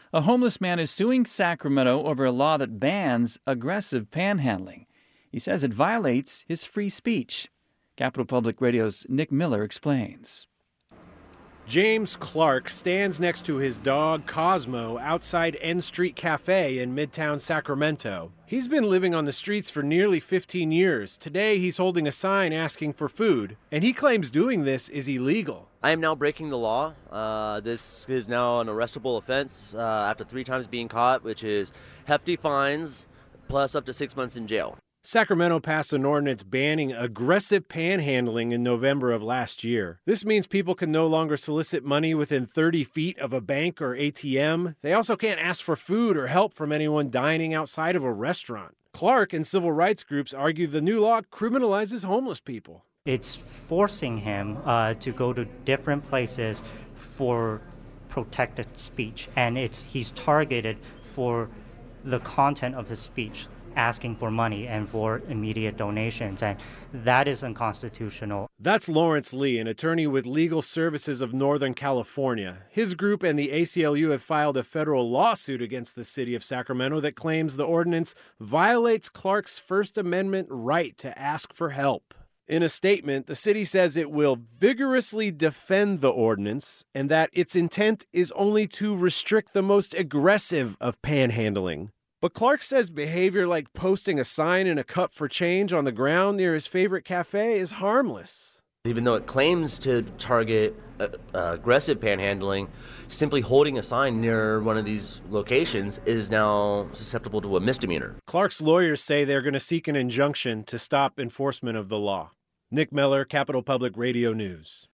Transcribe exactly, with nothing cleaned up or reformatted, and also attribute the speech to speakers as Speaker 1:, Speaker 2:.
Speaker 1: A homeless man is suing Sacramento over a law that bans aggressive panhandling. He says it violates his free speech. Capital Public Radio's Nick Miller explains.
Speaker 2: James Clark stands next to his dog Cosmo outside N Street Cafe in Midtown Sacramento. He's been living on the streets for nearly fifteen years. Today he's holding a sign asking for food, and he claims doing this is illegal.
Speaker 3: I am now breaking the law. Uh, this is now an arrestable offense uh, after three times being caught, which is hefty fines plus up to six months in jail.
Speaker 2: Sacramento passed an ordinance banning aggressive panhandling in November of last year. This means people can no longer solicit money within thirty feet of a bank or A T M. They also can't ask for food or help from anyone dining outside of a restaurant. Clark and civil rights groups argue the new law criminalizes homeless people.
Speaker 4: It's forcing him uh, to go to different places for protected speech, and it's he's targeted for the content of his speech, asking for money and for immediate donations, and that is unconstitutional.
Speaker 2: That's Lawrence Lee, an attorney with Legal Services of Northern California. His group and the A C L U have filed a federal lawsuit against the city of Sacramento that claims the ordinance violates Clark's First Amendment right to ask for help. In a statement, the city says it will vigorously defend the ordinance and that its intent is only to restrict the most aggressive of panhandling. But Clark says behavior like posting a sign in a cup for change on the ground near his favorite cafe is harmless.
Speaker 3: Even though it claims to target uh, uh, aggressive panhandling, simply holding a sign near one of these locations is now susceptible to a misdemeanor.
Speaker 2: Clark's lawyers say they're going to seek an injunction to stop enforcement of the law. Nick Miller, Capital Public Radio News.